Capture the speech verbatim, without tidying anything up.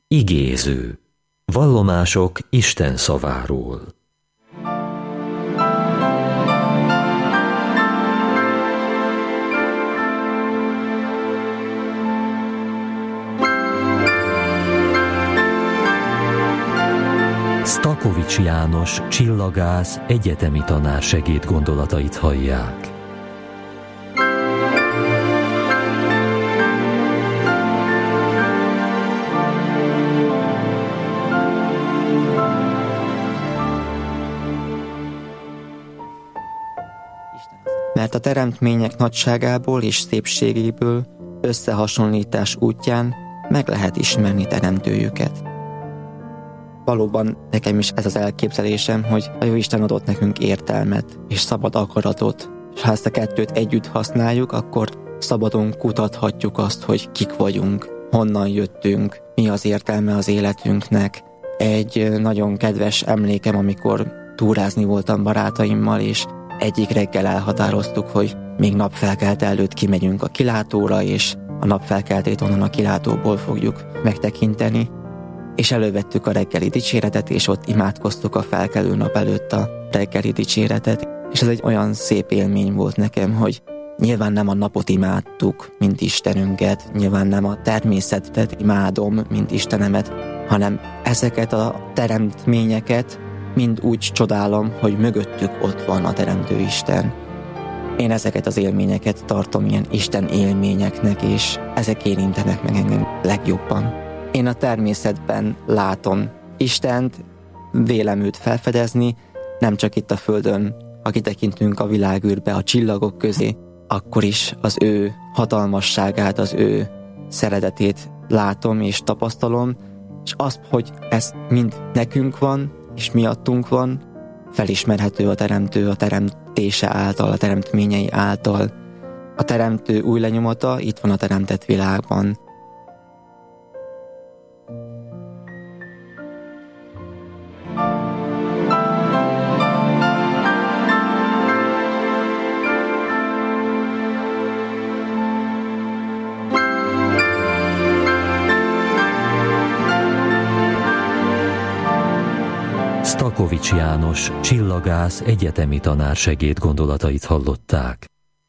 Igéző. Vallomások Isten szaváról. Stakovics János csillagász, egyetemi tanársegéd gondolatait hallják. Mert a teremtmények nagyságából és szépségéből összehasonlítás útján meg lehet ismerni teremtőjüket. Valóban nekem is ez az elképzelésem, hogy a Jóisten adott nekünk értelmet és szabad akaratot, és ha ezt a kettőt együtt használjuk, akkor szabadon kutathatjuk azt, hogy kik vagyunk, honnan jöttünk, mi az értelme az életünknek. Egy nagyon kedves emlékem, amikor túrázni voltam barátaimmal, és egyik reggel elhatároztuk, hogy még napfelkelte előtt kimegyünk a kilátóra, és a napfelkeltét onnan a kilátóból fogjuk megtekinteni. És elővettük a reggeli dicséretet, és ott imádkoztuk a felkelő nap előtt a reggeli dicséretet. És ez egy olyan szép élmény volt nekem, hogy nyilván nem a napot imádtuk, mint Istenünket, nyilván nem a természetet imádom, mint Istenemet, hanem ezeket a teremtményeket mind úgy csodálom, hogy mögöttük ott van a Teremtő Isten. Én ezeket az élményeket tartom ilyen Isten élményeknek, és ezek érintenek meg engem legjobban. Én a természetben látom Istent, vélem őt felfedezni, nem csak itt a Földön, ha kitekintünk a világűrbe, a csillagok közé, akkor is az ő hatalmasságát, az ő szeretetét látom és tapasztalom, és azt, hogy ez mind nekünk van, és miattunk van, felismerhető a teremtő a teremtése által, a teremtményei által. A teremtő új lenyomata itt van a teremtett világban. Stakovics János csillagász, egyetemi tanársegéd gondolatait hallották.